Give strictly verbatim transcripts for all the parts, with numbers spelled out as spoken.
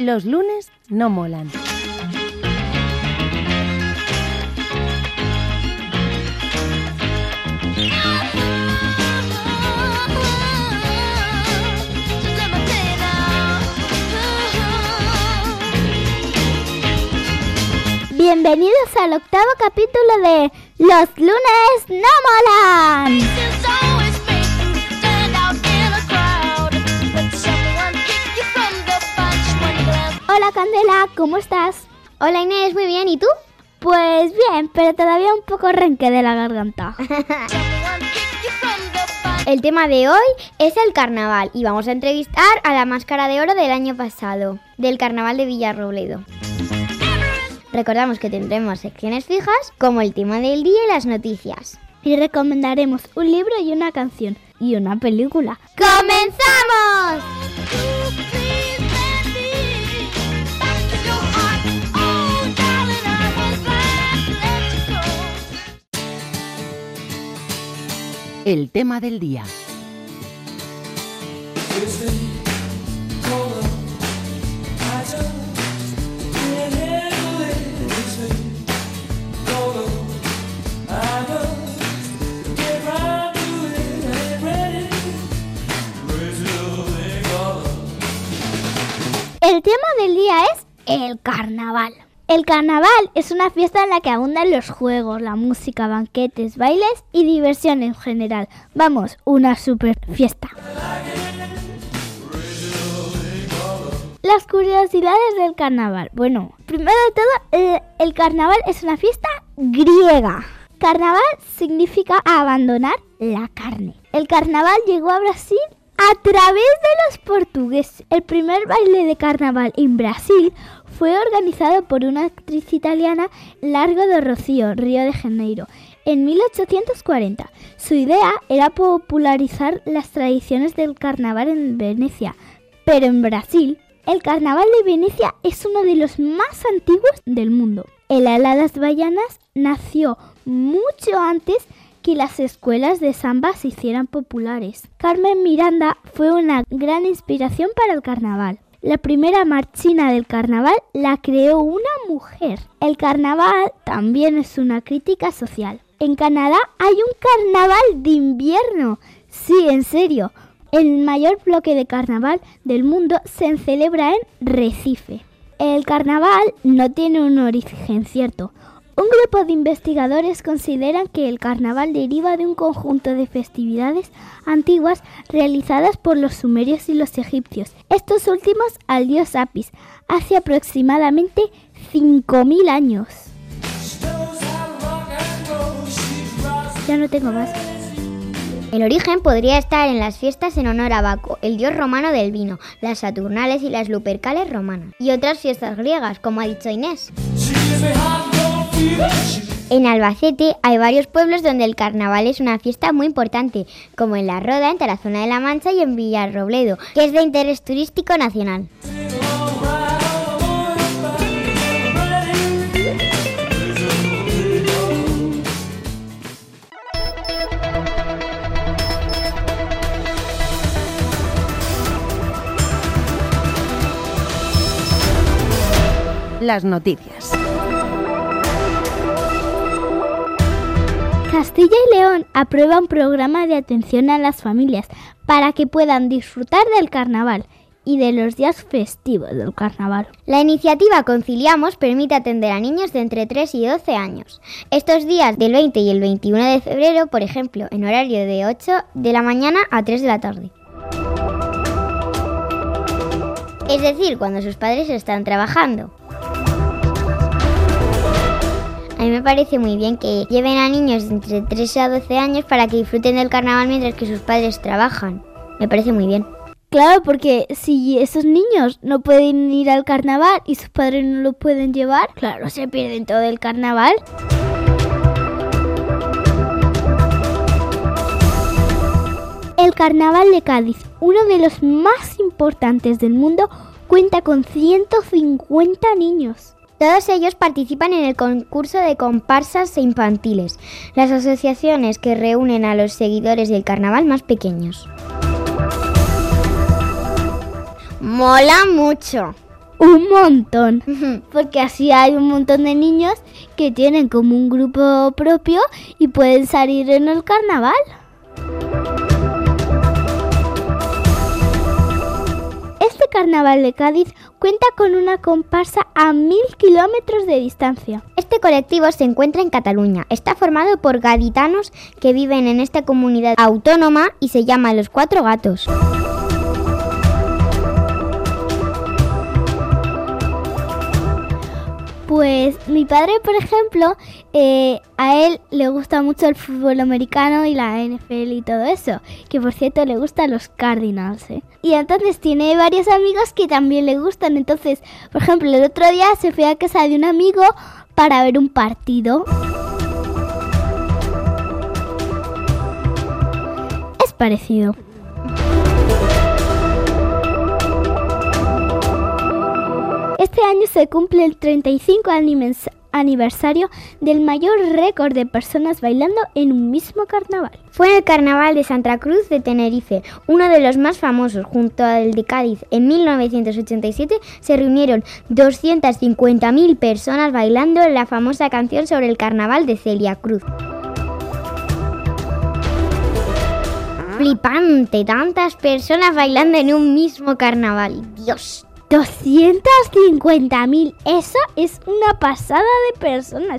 Los lunes no molan. Bienvenidos al octavo capítulo de Los lunes no molan. Hola Candela, ¿cómo estás? Hola Inés, muy bien, ¿y tú? Pues bien, pero todavía un poco renque de la garganta. El tema de hoy es el carnaval y vamos a entrevistar a la Máscara de Oro del año pasado, del carnaval de Villarrobledo. Recordamos que tendremos secciones fijas como el tema del día y las noticias. Y recomendaremos un libro y una canción y una película. ¡Comenzamos! El tema del día. El tema del día es el carnaval. El carnaval es una fiesta en la que abundan los juegos, la música, banquetes, bailes y diversión en general. Vamos, una super fiesta. Las curiosidades del carnaval. Bueno, primero de todo, el, el carnaval es una fiesta griega. Carnaval significa abandonar la carne. El carnaval llegó a Brasil a través de los portugueses. El primer baile de carnaval en Brasil fue organizado por una actriz italiana, Largo do Rocío, Río de Janeiro, en mil ochocientos cuarenta. Su idea era popularizar las tradiciones del carnaval en Venecia, pero en Brasil, el carnaval de Venecia es uno de los más antiguos del mundo. El Aladas Baianas nació mucho antes que las escuelas de samba se hicieran populares. Carmen Miranda fue una gran inspiración para el carnaval. La primera marchina del carnaval la creó una mujer. El carnaval también es una crítica social. En Canadá hay un carnaval de invierno. Sí, en serio. El mayor bloque de carnaval del mundo se celebra en Recife. El carnaval no tiene un origen cierto. Un grupo de investigadores consideran que el carnaval deriva de un conjunto de festividades antiguas realizadas por los sumerios y los egipcios, estos últimos al dios Apis, hace aproximadamente cinco mil años. Ya no tengo más. El origen podría estar en las fiestas en honor a Baco, el dios romano del vino, las Saturnales y las Lupercales romanas, y otras fiestas griegas, como ha dicho Inés. En Albacete hay varios pueblos donde el carnaval es una fiesta muy importante, como en La Roda, en Tarazona de la Mancha y en Villarrobledo, que es de interés turístico nacional. Las noticias. Castilla y León aprueba un programa de atención a las familias para que puedan disfrutar del carnaval y de los días festivos del carnaval. La iniciativa Conciliamos permite atender a niños de entre tres y doce años. Estos días del veinte y el veintiuno de febrero, por ejemplo, en horario de ocho de la mañana a tres de la tarde. Es decir, cuando sus padres están trabajando. A mí me parece muy bien que lleven a niños de entre tres a doce años para que disfruten del carnaval mientras que sus padres trabajan. Me parece muy bien. Claro, porque si esos niños no pueden ir al carnaval y sus padres no lo pueden llevar, claro, se pierden todo el carnaval. El carnaval de Cádiz, uno de los más importantes del mundo, cuenta con ciento cincuenta niños. Todos ellos participan en el concurso de comparsas infantiles, las asociaciones que reúnen a los seguidores del carnaval más pequeños. Mola mucho. un montón. Porque así hay un montón de niños que tienen como un grupo propio y pueden salir en el carnaval. Este carnaval de Cádiz cuenta con una comparsa a mil kilómetros de distancia. Este colectivo se encuentra en Cataluña. Está formado por gaditanos que viven en esta comunidad autónoma y se llama Los Cuatro Gatos. Pues mi padre, por ejemplo, eh, a él le gusta mucho el fútbol americano y la N F L y todo eso. Que por cierto le gustan los Cardinals, ¿eh? Y entonces tiene varios amigos que también le gustan. Entonces, por ejemplo, el otro día se fue a casa de un amigo para ver un partido. Es parecido. Este año se cumple el treinta y cinco aniversario del mayor récord de personas bailando en un mismo carnaval. Fue en el Carnaval de Santa Cruz de Tenerife, uno de los más famosos. Junto al de Cádiz, en mil novecientos ochenta y siete se reunieron doscientas cincuenta mil personas bailando la famosa canción sobre el carnaval de Celia Cruz. Flipante, tantas personas bailando en un mismo carnaval. Dios. doscientas cincuenta mil, eso es una pasada de personas.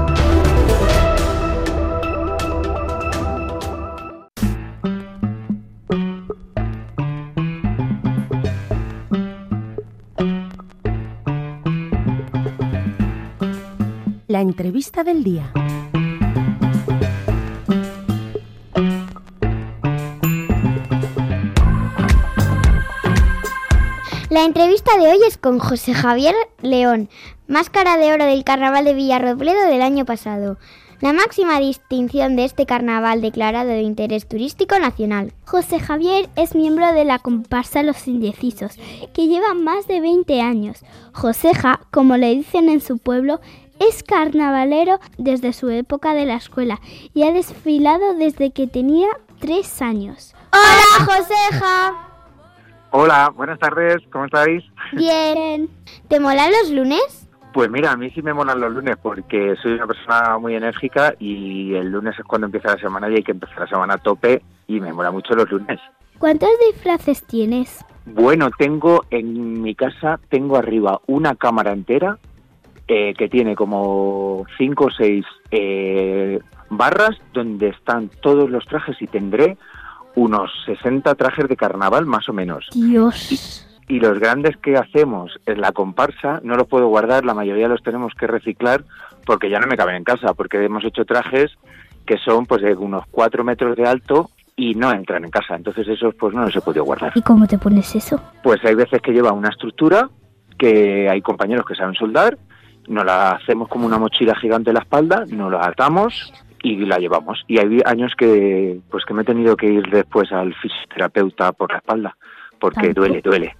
La entrevista del día. La entrevista de hoy es con José Javier León, máscara de oro del Carnaval de Villarrobledo del año pasado, la máxima distinción de este carnaval declarado de interés turístico nacional. José Javier es miembro de la comparsa Los Indecisos, que lleva más de veinte años. Joseja, como le dicen en su pueblo, es carnavalero desde su época de la escuela y ha desfilado desde que tenía tres años. ¡Hola, Joseja! Hola, buenas tardes, ¿cómo estáis? Bien. ¿Te molan los lunes? Pues mira, a mí sí me molan los lunes porque soy una persona muy enérgica y el lunes es cuando empieza la semana y hay que empezar la semana a tope y me mola mucho los lunes. ¿Cuántos disfraces tienes? Bueno, tengo en mi casa, tengo arriba una cámara entera eh, que tiene como cinco o seis eh, barras donde están todos los trajes y tendré unos sesenta trajes de carnaval más o menos. Dios. Y, y los grandes que hacemos en la comparsa no los puedo guardar, la mayoría los tenemos que reciclar porque ya no me caben en casa, porque hemos hecho trajes que son pues de unos cuatro metros de alto y no entran en casa, entonces esos pues no los he podido guardar. ¿Y cómo te pones eso? Pues hay veces que lleva una estructura, que hay compañeros que saben soldar, nos la hacemos como una mochila gigante en la espalda, nos la atamos y la llevamos. Y hay años que pues que me he tenido que ir después al fisioterapeuta por la espalda, porque ¿Tanto? duele, duele.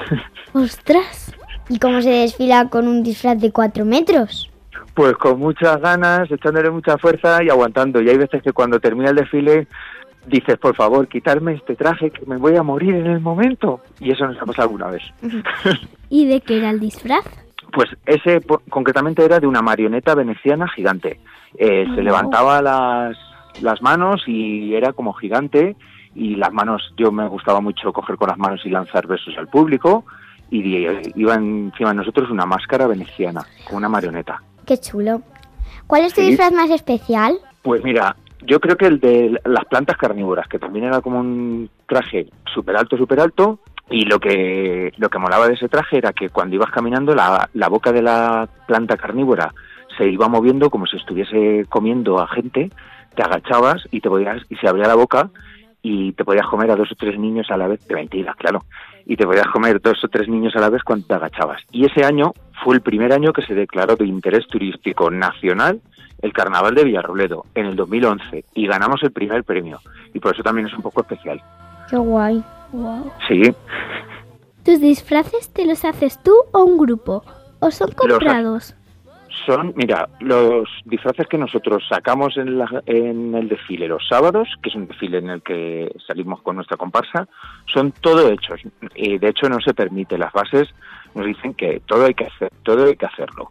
¡Ostras! ¿Y cómo se desfila con un disfraz de cuatro metros? Pues con muchas ganas, echándole mucha fuerza y aguantando. Y hay veces que cuando termina el desfile dices, por favor, quitarme este traje que me voy a morir en el momento. Y eso nos ha pasado alguna vez. ¿Y de qué era el disfraz? Pues ese po- concretamente era de una marioneta veneciana gigante. Eh, se Oh. levantaba las, las manos y era como gigante, y las manos, yo me gustaba mucho coger con las manos y lanzar besos al público, y di- iba encima de nosotros una máscara veneciana, con una marioneta. ¡Qué chulo! ¿Cuál es tu Sí. disfraz más especial? Pues mira, yo creo que el de las plantas carnívoras, que también era como un traje súper alto, súper alto, y lo que lo que molaba de ese traje era que cuando ibas caminando la, la boca de la planta carnívora se iba moviendo como si estuviese comiendo a gente, te agachabas y te podías y se abría la boca y te podías comer a dos o tres niños a la vez, de mentira, claro, y te podías comer dos o tres niños a la vez cuando te agachabas. Y ese año fue el primer año que se declaró de interés turístico nacional el Carnaval de Villarrobledo, en el dos mil once, y ganamos el primer premio, y por eso también es un poco especial. ¡Qué guay! Wow. Sí, ¿Tus disfraces te los haces tú o un grupo? ¿O son comprados? Son, mira, los disfraces que nosotros sacamos en, la, en el desfile los sábados, que es un desfile en el que salimos con nuestra comparsa, son todo hechos. Y de hecho no se permite, las bases nos dicen que todo hay que hacer, todo hay que hacerlo.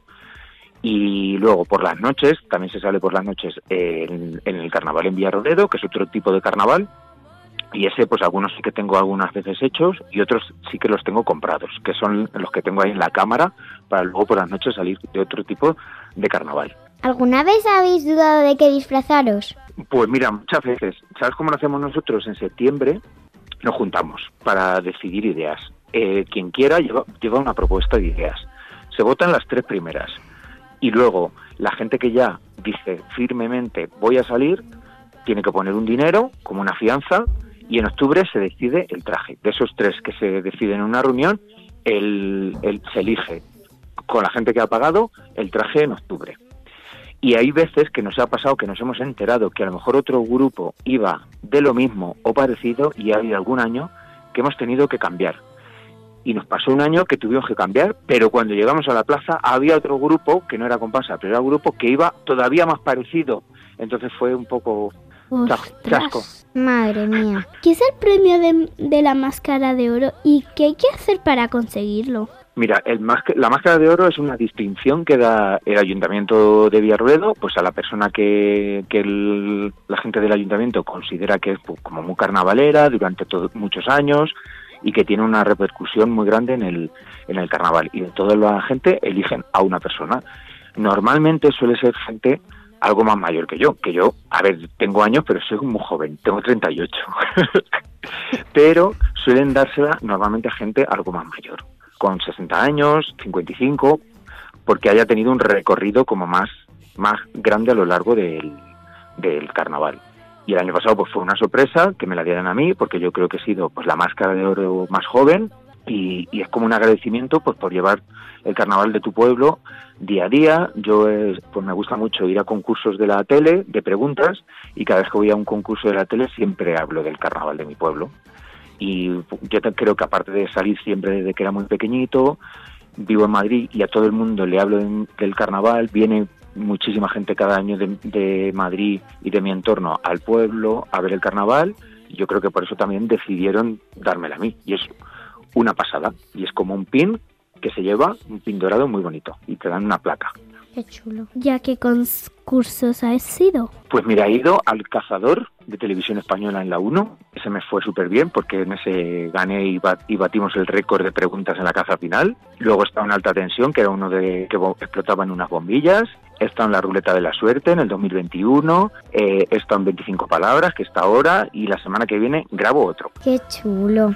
Y luego por las noches, también se sale por las noches en, en el carnaval en Villarrobledo, que es otro tipo de carnaval, y ese pues algunos sí que tengo algunas veces hechos y otros sí que los tengo comprados, que son los que tengo ahí en la cámara para luego por las noches salir de otro tipo de carnaval. ¿Alguna vez habéis dudado de qué disfrazaros? Pues mira, muchas veces. ¿Sabes cómo lo hacemos nosotros? En septiembre nos juntamos para decidir ideas. Eh, quien quiera lleva, lleva una propuesta de ideas. Se votan las tres primeras. Y luego la gente que ya dice firmemente voy a salir, tiene que poner un dinero como una fianza. Y en octubre se decide el traje. De esos tres que se deciden en una reunión, el, el, se elige con la gente que ha pagado el traje en octubre. Y hay veces que nos ha pasado que nos hemos enterado que a lo mejor otro grupo iba de lo mismo o parecido y hay algún año que hemos tenido que cambiar. Y nos pasó un año que tuvimos que cambiar, pero cuando llegamos a la plaza había otro grupo, que no era comparsa, pero era un grupo que iba todavía más parecido. Entonces fue un poco chasco. Madre mía. ¿Qué es el premio de, de la máscara de oro y qué hay que hacer para conseguirlo? Mira, el masca- la máscara de oro es una distinción que da el Ayuntamiento de Villarrobledo pues a la persona que, que el, la gente del Ayuntamiento considera que es pues, como muy carnavalera durante todo, muchos años y que tiene una repercusión muy grande en el, en el carnaval. Y de toda la gente eligen a una persona. Normalmente suele ser gente algo más mayor que yo, que yo, a ver, tengo años, pero soy muy joven, tengo treinta y ocho. Pero suelen dársela normalmente a gente algo más mayor, con sesenta años, cincuenta y cinco, porque haya tenido un recorrido como más, más grande a lo largo del, del carnaval. Y el año pasado pues fue una sorpresa que me la dieran a mí, porque yo creo que he sido pues la máscara de oro más joven, y, y es como un agradecimiento pues por llevar el carnaval de tu pueblo día a día. Yo eh, pues me gusta mucho ir a concursos de la tele, de preguntas, y cada vez que voy a un concurso de la tele siempre hablo del carnaval de mi pueblo. Y yo creo que aparte de salir siempre desde que era muy pequeñito, vivo en Madrid y a todo el mundo le hablo de, del carnaval, viene muchísima gente cada año de, de Madrid y de mi entorno al pueblo a ver el carnaval, y yo creo que por eso también decidieron dármela a mí, y es una pasada, y es como un pin que se lleva, un pin dorado muy bonito, y te dan una placa. Qué chulo. ¿Ya qué concursos has ido? Pues mira, he ido al Cazador de Televisión Española en la uno, ese me fue súper bien porque en ese gané y, bat, y batimos el récord de preguntas en la caza final. Luego he estado en Alta Tensión, que era uno de que explotaban unas bombillas. He estado en la Ruleta de la Suerte en el dos mil veintiuno, eh, he estado en veinticinco palabras, que está ahora, y la semana que viene grabo otro. Qué chulo.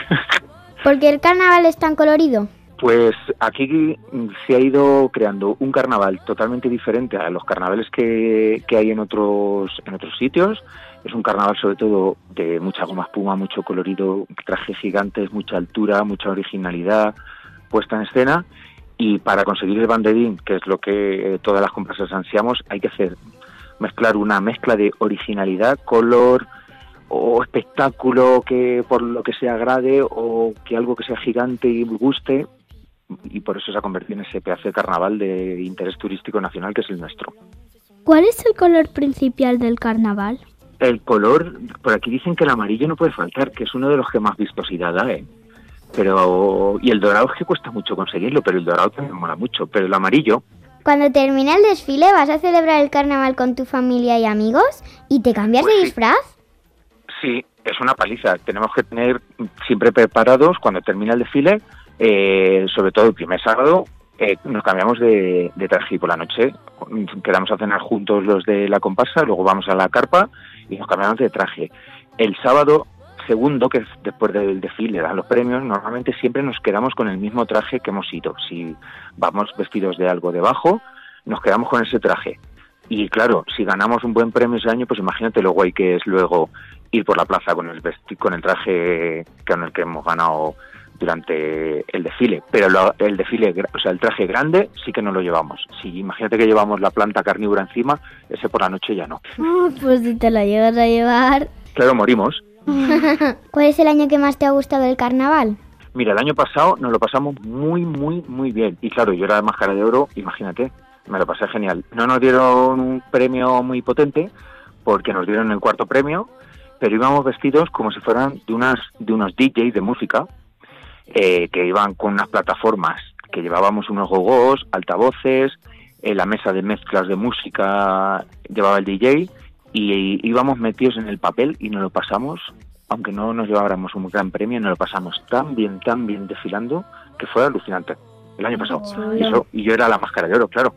¿Por qué el carnaval es tan colorido? Pues aquí se ha ido creando un carnaval totalmente diferente a los carnavales que, que hay en otros en otros sitios. Es un carnaval sobre todo de mucha goma espuma, mucho colorido, trajes gigantes, mucha altura, mucha originalidad puesta en escena. Y para conseguir el banderín, que es lo que todas las comparsas ansiamos, hay que hacer mezclar una mezcla de originalidad, color o espectáculo que por lo que se agrade, o que algo que sea gigante y guste. Y por eso se ha convertido en ese pedazo de carnaval de interés turístico nacional que es el nuestro. ¿Cuál es el color principal del carnaval? El color, por aquí dicen que el amarillo no puede faltar, que es uno de los que más vistosidad da, ¿eh? Pero, y el dorado es que cuesta mucho conseguirlo, pero el dorado también mola mucho, pero el amarillo... Cuando termine el desfile, ¿vas a celebrar el carnaval con tu familia y amigos? ¿Y te cambias Pues de sí. disfraz? Sí, es una paliza. Tenemos que tener siempre preparados, cuando termina el desfile, eh, sobre todo el primer sábado, eh, nos cambiamos de, de traje, y por la noche quedamos a cenar juntos los de la comparsa, luego vamos a la carpa y nos cambiamos de traje. El sábado segundo, que es después del desfile, dan los premios, normalmente siempre nos quedamos con el mismo traje que hemos ido. Si vamos vestidos de algo debajo, nos quedamos con ese traje. Y claro, si ganamos un buen premio ese año, pues imagínate lo guay que es luego ir por la plaza con el vesti- con el traje con el que hemos ganado durante el desfile. Pero lo, el desfile, o sea, el traje grande sí que no lo llevamos. Si imagínate que llevamos la planta carnívora encima, ese por la noche ya no. Oh, pues si te la llegas a llevar... Claro, morimos. ¿Cuál es el año que más te ha gustado del carnaval? Mira, el año pasado nos lo pasamos muy, muy, muy bien. Y claro, yo era de máscara de oro, imagínate. me lo pasé genial. No nos dieron un premio muy potente, porque nos dieron el cuarto premio, pero íbamos vestidos como si fueran de unas de unos D Js de música, eh, que iban con unas plataformas, que llevábamos unos gogos, altavoces, eh, la mesa de mezclas de música llevaba el D J, y íbamos metidos en el papel y nos lo pasamos, aunque no nos lleváramos un gran premio, nos lo pasamos tan bien, tan bien desfilando, que fue alucinante. El año pasado. Chulo. Y, eso, y yo era la máscara de oro, claro.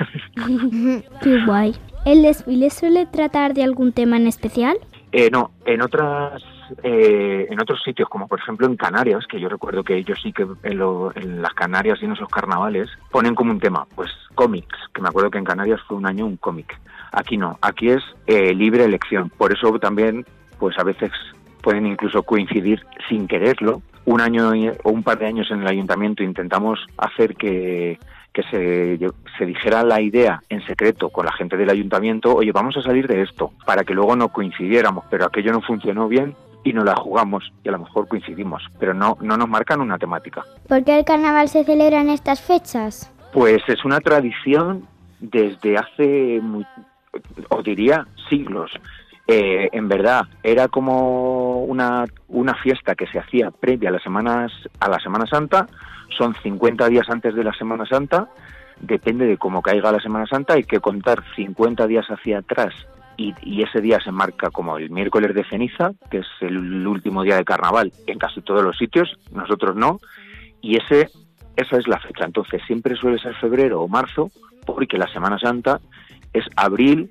Qué guay. ¿El desfile suele tratar de algún tema en especial? Eh, no, en otras, eh, en otros sitios, como por ejemplo en Canarias, que yo recuerdo que ellos sí que en, lo, en las Canarias y en esos carnavales ponen como un tema, pues cómics, que me acuerdo que en Canarias fue un año un cómic. Aquí no, aquí es eh, libre elección. Por eso también, pues a veces pueden incluso coincidir sin quererlo. Un año o un par de años en el ayuntamiento intentamos hacer que, que se, se dijera la idea en secreto con la gente del ayuntamiento, oye, vamos a salir de esto, para que luego no coincidiéramos, pero aquello no funcionó bien y no la jugamos y a lo mejor coincidimos, pero no, no nos marcan una temática. ¿Por qué el carnaval se celebra en estas fechas? Pues es una tradición desde hace, muy, os diría, siglos. Eh, en verdad, era como una, una fiesta que se hacía previa a las semanas, a la Semana Santa. Son cincuenta días antes de la Semana Santa. Depende de cómo caiga la Semana Santa, hay que contar cincuenta días hacia atrás y, y ese día se marca como el miércoles de ceniza, que es el último día de carnaval en casi todos los sitios, nosotros no, y ese esa es la fecha. Entonces siempre suele ser febrero o marzo, porque la Semana Santa es abril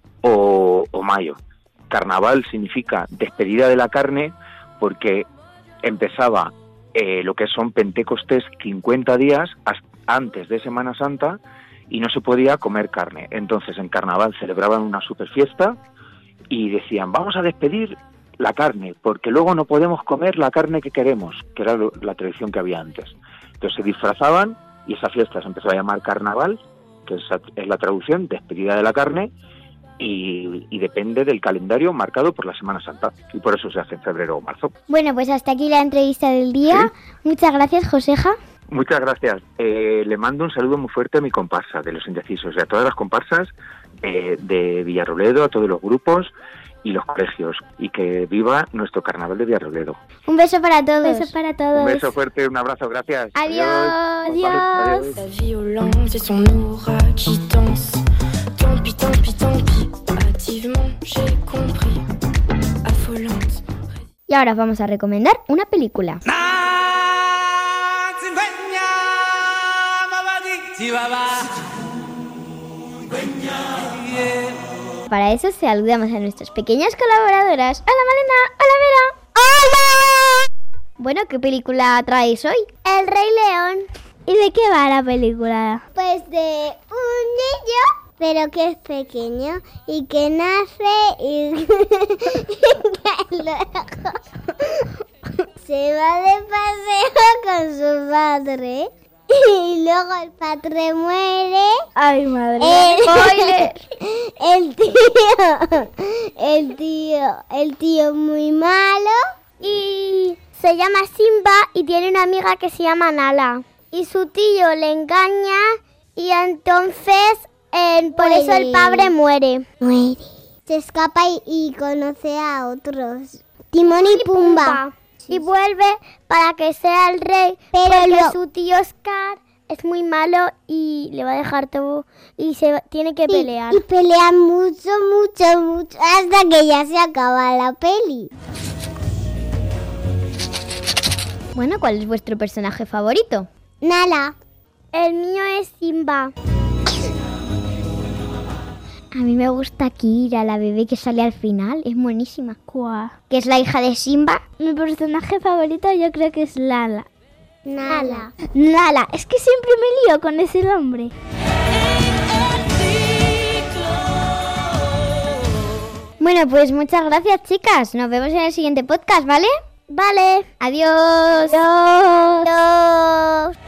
o, o mayo. Carnaval significa despedida de la carne, porque empezaba eh, lo que son Pentecostés cincuenta días antes de Semana Santa y no se podía comer carne. Entonces en Carnaval celebraban una super fiesta y decían, vamos a despedir la carne, porque luego no podemos comer la carne que queremos, que era lo, la tradición que había antes. Entonces se disfrazaban y esa fiesta se empezó a llamar Carnaval, que es, es la traducción, despedida de la carne, Y, y depende del calendario marcado por la Semana Santa, y por eso se hace en febrero o marzo. Bueno, pues hasta aquí la entrevista del día. ¿Sí? Muchas gracias, Joseja. Muchas gracias. Eh, le mando un saludo muy fuerte a mi comparsa de Los Indecisos y a todas las comparsas eh, de Villarrobledo, a todos los grupos y los colegios, y que viva nuestro carnaval de Villarrobledo. Un beso para todos. Un beso para todos. Un beso fuerte, un abrazo, gracias. Adiós. Adiós. La violence et son aura qui danse. Tant pis, tant pis, tant pis. Activement, j'ai compris. Affolante. Y ahora vamos a recomendar una película. Para eso saludamos a nuestras pequeñas colaboradoras. ¡Hola, Malena! ¡Hola, Vera! ¡Hola! Bueno, ¿qué película traéis hoy? El Rey León. ¿Y de qué va la película? Pues de un niño, pero que es pequeño y que nace y que luego se va de paseo con su padre y luego el padre muere. Ay, madre. El, ¡Spoiler! el tío, el tío, el tío muy malo Y se llama Simba y tiene una amiga que se llama Nala. Y su tío le engaña y entonces eh, por Muere. eso el padre muere. muere. Se escapa y, y conoce a otros. Timón y Pumba. Y vuelve para que sea el rey, Pero porque lo- su tío Scar es muy malo y le va a dejar todo y se tiene que Y- pelear. Y, pelean mucho, mucho, mucho hasta que ya se acaba la peli. Bueno, ¿cuál es vuestro personaje favorito? Nala. El mío es Simba. A mí me gusta Kira, la bebé que sale al final, es buenísima. ¿Cuál? Que es la hija de Simba. Mi personaje favorito yo creo que es Lala. Nala. Lala, es que siempre me lío con ese nombre. Bueno, pues muchas gracias, chicas. Nos vemos en el siguiente podcast, ¿vale? Vale. Adiós. Adiós. Adiós.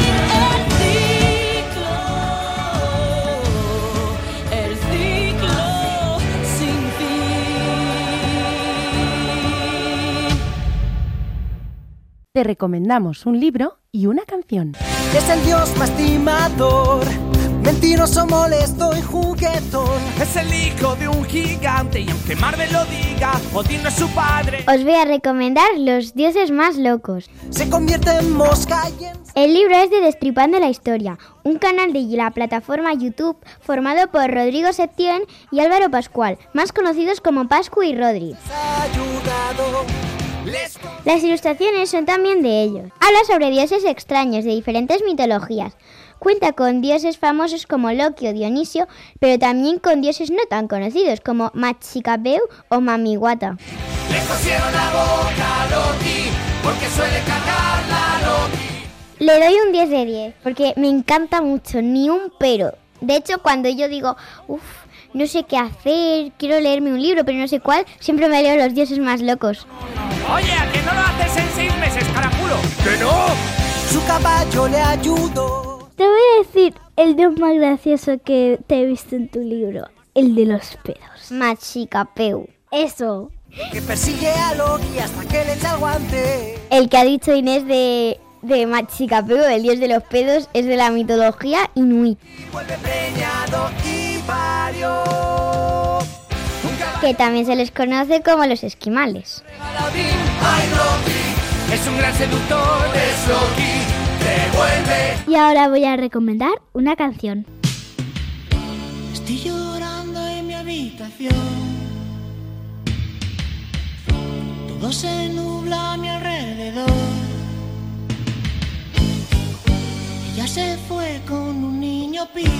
El ciclo sin fin. te recomendamos un libro y una canción. Es el Dios más timador, mentiroso, molesto y juguetón. Es el hijo de un gigante y aunque Marvel lo diga, Odín no es su padre. Os voy a recomendar Los dioses más locos. Se convierte en mosca y en... El libro es de Destripando la Historia, un canal de la plataforma YouTube formado por Rodrigo Septién y Álvaro Pascual, más conocidos como Pascu y Rodri. ayudado. Las ilustraciones son también de ellos. Habla sobre dioses extraños de diferentes mitologías. Cuenta con dioses famosos como Loki o Dionisio, pero también con dioses no tan conocidos como Machicapeu o Mamiwata. Le cosieron la boca a Loki porque suele cagar la Loki. Le doy un diez de diez porque me encanta mucho, ni un pero. De hecho, cuando yo digo, uff, no sé qué hacer, quiero leerme un libro, pero no sé cuál, siempre me leo Los dioses más locos. Oye, ¿a que no lo haces en seis meses, caraculo? ¡Que no! Su caballo le ayudó. Te voy a decir el dios más gracioso que te he visto en tu libro, el de los pedos. Machicapeu. Eso. Que persigue a Loki hasta que le echa el guante. El que ha dicho Inés de, de Machicapeu, el dios de los pedos, es de la mitología inuit. Vuelve preñado y parió. Que también se les conoce como los esquimales. ¡Ay, Loki! Es un gran seductor, es Loki. Te vuelve. Y ahora voy a recomendar una canción. Estoy llorando en mi habitación. Todo se nubla a mi alrededor. Ella se fue con un niño pijo.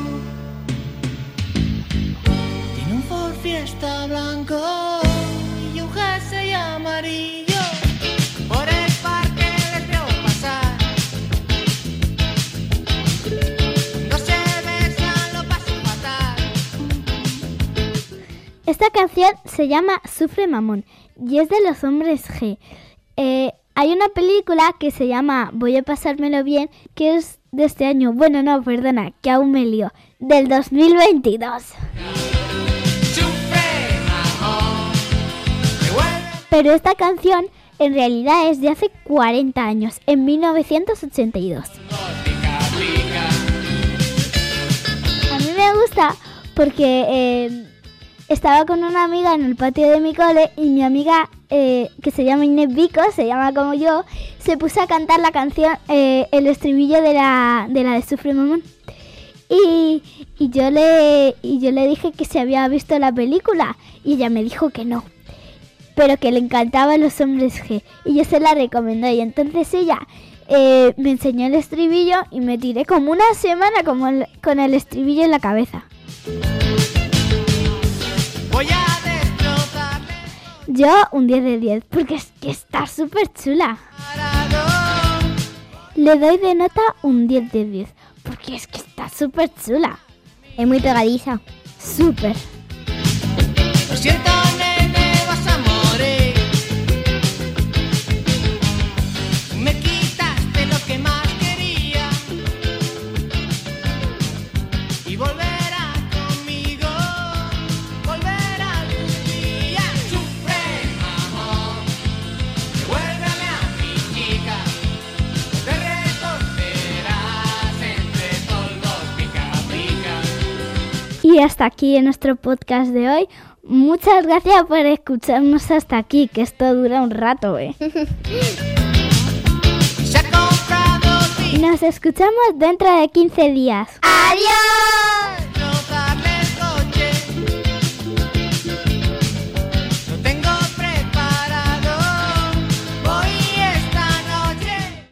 Tiene un Ford Fiesta blanco y un jersey amarillo. Por el parque les veo pasar. No se besan, lo paso fatal. Esta canción se llama Sufre Mamón y es de los Hombres G. Eh, hay una película que se llama Voy a pasármelo bien, que es de este año. Bueno, no, perdona, que aún me lío. Del dos mil veintidós. Pero esta canción en realidad es de hace cuarenta años, en mil novecientos ochenta y dos. A mí me gusta porque eh, estaba con una amiga en el patio de mi cole y mi amiga, eh, que se llama Inés Vico, se llama como yo, se puso a cantar la canción, eh, el estribillo de la de, la de Sufre Mamón. Y, y, yo le, y yo le dije que se había visto la película y ella me dijo que no, pero que le encantaban los Hombres G y yo se la recomendé y entonces ella eh, me enseñó el estribillo y me tiré como una semana como el, con el estribillo en la cabeza. Voy a destrozarle. Yo un diez de diez porque es que está súper chula. Le doy de nota un diez de diez porque es que está súper chula. Es muy pegadiza. Súper. Lo siento, nene, vas a morir. Me quitaste lo que más quería y volverás conmigo, volverás un día. Sufre, amor, devuélveme a mi chica. Te reconocerás entre todos pica pica. Y hasta aquí en nuestro podcast de hoy. Muchas gracias por escucharnos hasta aquí, que esto dura un rato, ¿eh? Se ha comprado. Nos escuchamos dentro de quince días. ¡Adiós!